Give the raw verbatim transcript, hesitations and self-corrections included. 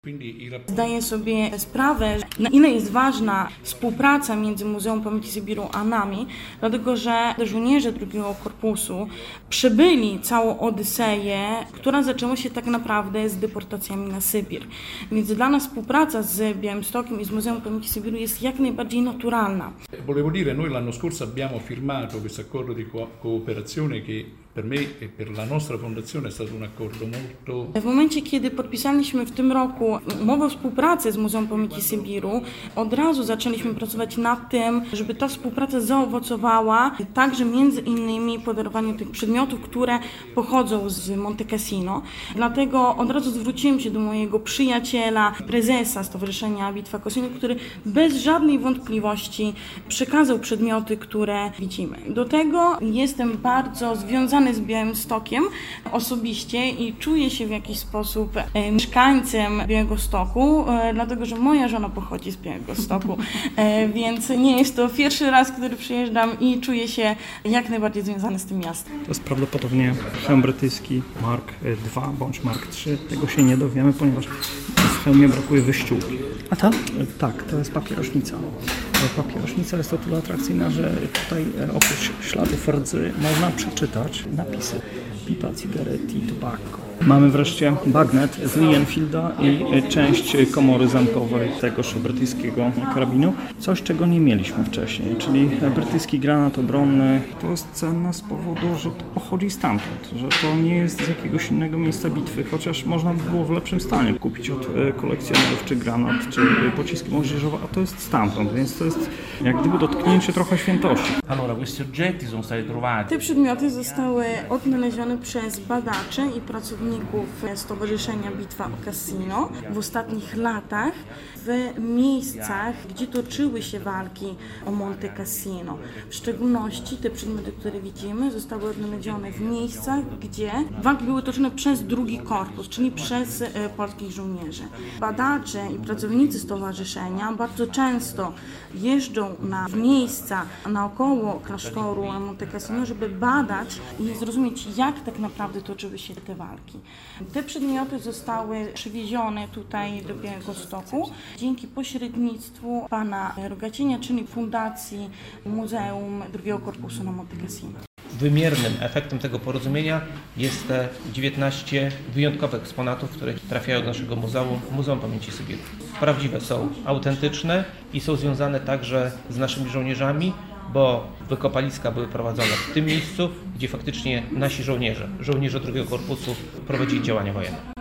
Zdaję sobie sprawę, na ile jest ważna współpraca między Muzeum Pamięci Sybiru a nami, dlatego że żołnierze drugiego korpusu przebyli całą Odyseję, która zaczęła się tak naprawdę z deportacjami na Sybir. Więc dla nas współpraca z Białymstokiem i z Muzeum Pamięci Sybiru jest jak najbardziej naturalna. Volevo dire, noi l'anno scorso abbiamo firmato questo accordo di cooperazione che per me e per la nostra fondazione è stato un accordo molto... W momencie, kiedy podpisaliśmy w tym roku umowę o współpracy z Muzeum Pamięci Sybiru, od razu zaczęliśmy pracować nad tym, żeby ta współpraca zaowocowała także między innymi podarowaniu tych przedmiotów, które pochodzą z Monte Cassino. Dlatego od razu zwróciłem się do mojego przyjaciela, prezesa Stowarzyszenia Bitwa Cassino, który bez żadnej wątpliwości przekazał przedmioty, które widzimy. Do tego jestem bardzo związany z Białymstokiem osobiście i czuję się w jakiś sposób e, mieszkańcem Białegostoku, e, dlatego że moja żona pochodzi z Białegostoku, e, więc nie jest to pierwszy raz, kiedy przyjeżdżam i czuję się jak najbardziej związany z tym miastem. To jest prawdopodobnie hełm brytyjski Mark dwa bądź Mark trzy. Tego się nie dowiemy, ponieważ w hełmie brakuje wyściółki. A to? Tak, to jest papierośnica. Papierośnica jest o tyle atrakcyjna, że tutaj oprócz śladów rdzy można przeczytać napisy pipa, cigarety, tobacco. Mamy wreszcie bagnet z Lee Enfielda i część komory zamkowej tegoż brytyjskiego karabinu. Coś, czego nie mieliśmy wcześniej, czyli brytyjski granat obronny. To jest cenne z powodu, że to pochodzi stamtąd, że to nie jest z jakiegoś innego miejsca bitwy, chociaż można by było w lepszym stanie kupić od kolekcjonerów czy granat, czy pociski moździerzowe, a to jest stamtąd, więc to jest jak gdyby dotknięcie trochę świętości. Allora, questi oggetti sono stati trovati. Te przedmioty zostały odnalezione przez badaczy i pracowników Stowarzyszenia Bitwa Cassino w ostatnich latach w miejscach, gdzie toczyły się walki o Monte Cassino. W szczególności te przedmioty, które widzimy, zostały odnalezione w miejscach, gdzie walki były toczone przez drugi korpus, czyli przez e, polskich żołnierzy. Badacze i pracownicy stowarzyszenia bardzo często jeżdżą na miejsca naokoło klasztoru Monte Cassino, żeby badać i zrozumieć, jak tak naprawdę toczyły się te walki. Te przedmioty zostały przywiezione tutaj do Białegostoku dzięki pośrednictwu pana Rogacienia, czyli Fundacji Muzeum drugiego Korpusu na Monte Cassino. Wymiernym efektem tego porozumienia jest te dziewiętnaście wyjątkowych eksponatów, które trafiają do naszego muzeum, Muzeum Pamięci Sybiru. Prawdziwe są, autentyczne i są związane także z naszymi żołnierzami, bo wykopaliska były prowadzone w tym miejscu, gdzie faktycznie nasi żołnierze, żołnierze drugiego korpusu prowadzili działania wojenne.